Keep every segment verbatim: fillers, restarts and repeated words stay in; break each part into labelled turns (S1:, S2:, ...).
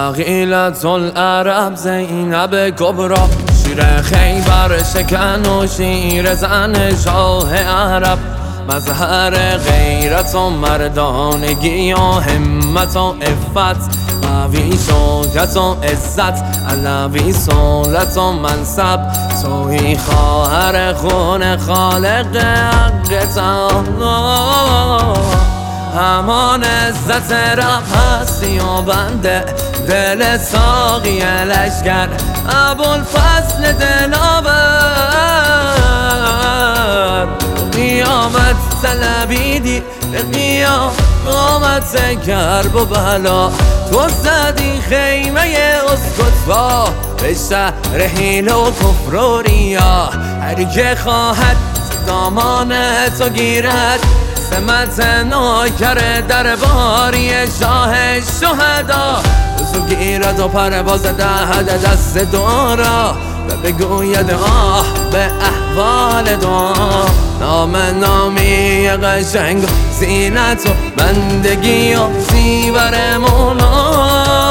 S1: عقیلة العرب زینب کبرا، شیر خیبر شکن و شیر زن شاه عرب، مظهر غیرت و مردانگی و همت و عفت، قوی شوکت و عزت، علوی سلطت و منصب، تویی خواهر خون خالق حق تعالی. همان عزت رب هستی و بنده، دل ساقی لشکر ابوالفضل دلاور. قیامت طلبیدی به قیامت کرب و بلا، تو زدی خیمه اسکتوا به شهر حیله و کفر و ریا. هر که خواهد دامان تو گیرد، سمت نوکر درباری شاه شهدا. تو گیرد و پرواز دهد دست دورا، و بگوید آه به احوال دو. نام نامی قشنگ و زینت و بندگی و زیور مولا.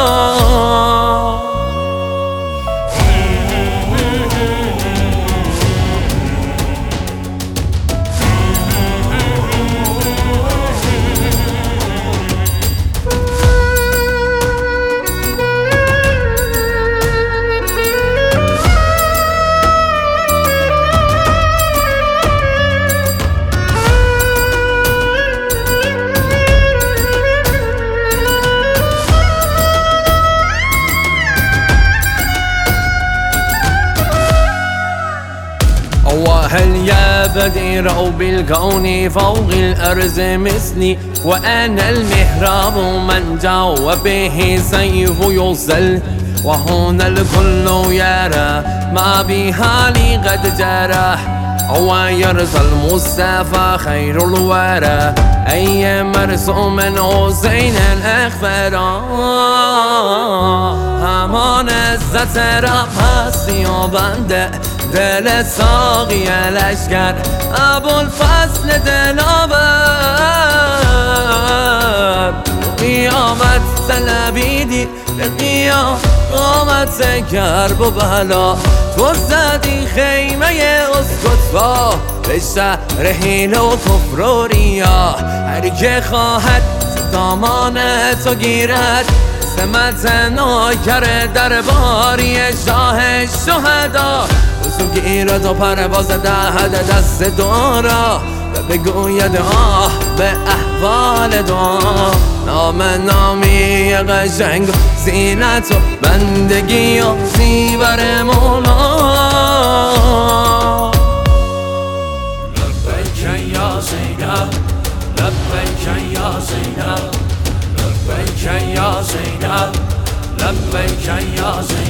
S1: وهل يا بدير بالكون فوق الأرض مثلي، وأنا المهراب من جاء به سيف يصل، وهنا الكل يرى ما بحالي قد جرى. ويرثى المصطفى خير الورى أي مرسوم حسين الأخفرا. همان عزت رب هستی و بنده، دل ساقی لشکر ابوالفضل دلاور. قیامت طلبیدی به قیامت کرب و بلا، تو زدی خیمه اسکتوا به شهر حیله و کفر و ریا. هر که خواهد دامان تو گیرد، سمت نوکر درباری شاه شهدا. تو گیرد و پرواز دهد دست دورا، و بگوید آه به احوال دو. نام نامی قشنگ و زینت و بندگی و زیور مولا. لبیک یا زینب، لبیک یا زینب، لبیک یا زینب، لبیک یا زینب.